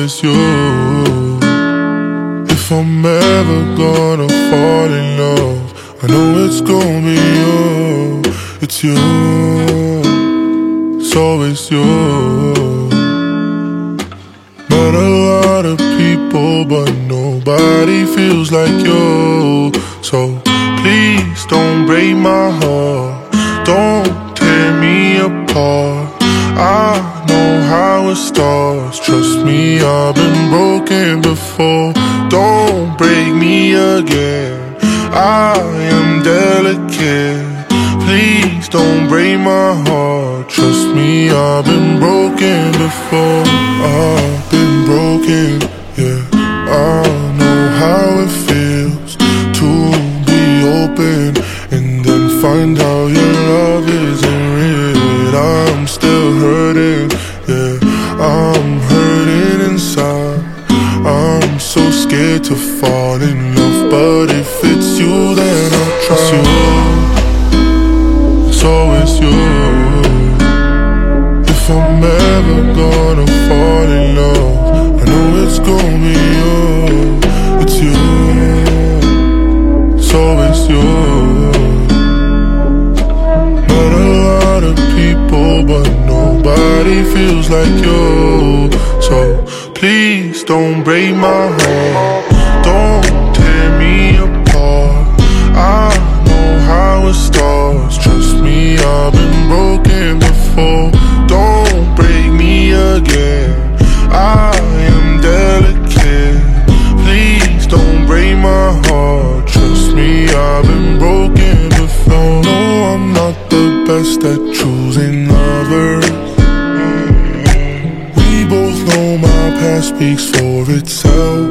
it's you. If I'm ever gonna fall in love, I know it's gonna be you. It's you, so it's you. Met a lot of people, but nobody feels like you. So please don't break my heart, don't tear me apart. I know how it starts, trust me, I've been broken before. Don't break me again, I am delicate. Please don't break my heart, trust me, I've been broken before. I've been broken, yeah. I know how it feels to be open and then find out your love isn't real. I'm still hurting, yeah. I'm hurting inside. I'm so scared to fall in love, but if it's you, then I'll trust you. So it's you. If I'm ever gonna fall in love, I know it's gonna be you. It's you. So it's you. Not a lot of people, but nobody feels like you. So please don't break my heart, don't tear me apart. I know how it starts, trust me, I've been broken before. Don't break me again, I am delicate. Please don't break my heart, trust me, I've been broken before. No, I'm not the best at choosing lovers. We both know my past speaks for itself.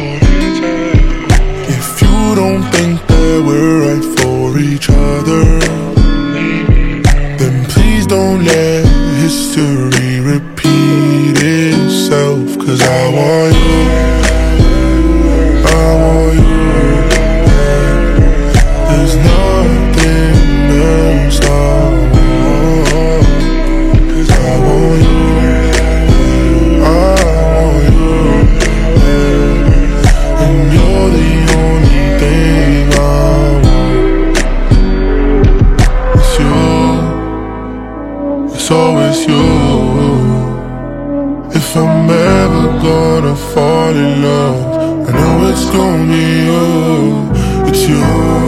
If you don't think that we're right for each other, then please don't let history repeat itself. Cause I want you, I want you. There's nothing else I want. Cause I want you, I want you. And you're the only thing I want. It's you, it's always you. If I'm ever gonna fall in love, I know it's gonna be you. It's you,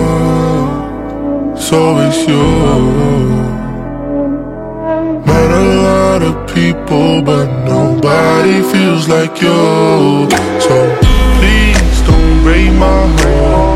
so it's you. Met a lot of people, but nobody feels like you. So please don't break my heart,